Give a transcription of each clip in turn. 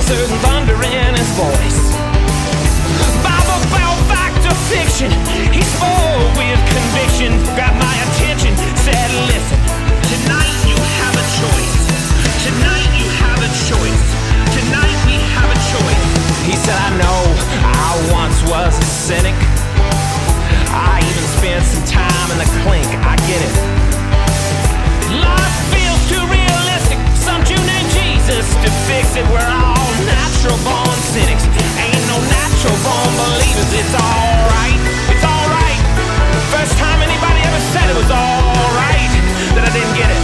certain thunder in his voice. Bible about fact or fiction, he spoke with conviction, grabbed my attention, said, listen, tonight you have a choice. Tonight you have a choice. Tonight we have a choice. He said, I know I once was a cynic. I even spent some time in the clink. I get it. Life feels too realistic. Some Jew named Jesus to fix it. We're all natural born cynics. Ain't no natural born believers. It's alright. It's alright. First time anybody ever said it was alright that I didn't get it.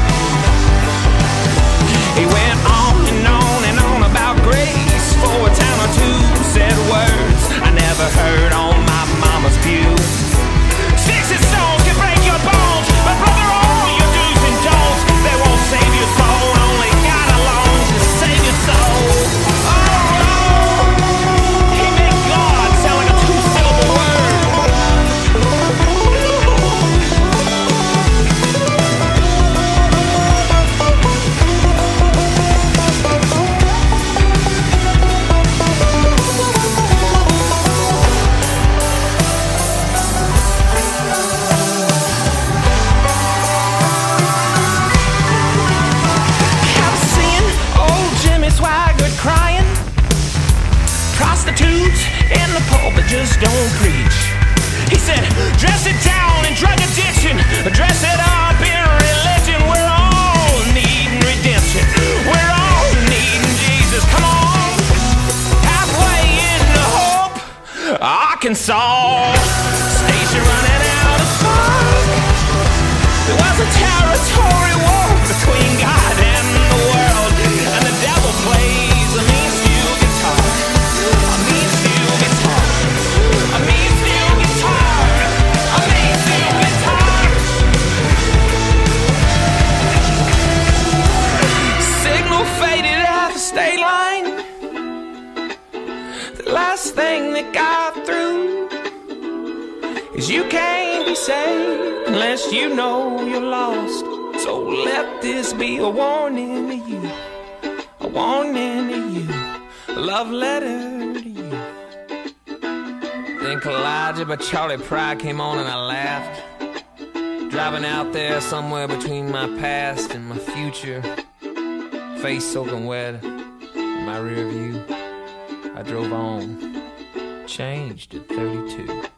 He went on and on about grace for a time or two. Said words I never heard on my mama's pew. Sticks and stones can break your bones, but brother, all your do's and don'ts, they won't save your soul. Only God alone can save your soul. Oh, he made God sound like a two-syllable word. Prostitutes in the pulpit just don't preach. He said, dress it down in drug addiction, dress it up in religion. We're all needing redemption. We're all needing Jesus. Come on, halfway into hope, Arkansas. Station running out of spark. There was a territory war between God and the world, and the devil plays a mean steel guitar. State line, the last thing that got through is you can't be saved unless you know you're lost. So let this be a warning to you, a warning to you, a love letter to you. Then Elijah by Charlie Pride came on and I laughed, driving out there somewhere between my past and my future, face soaking wet. My rear view, I drove on, changed at 32.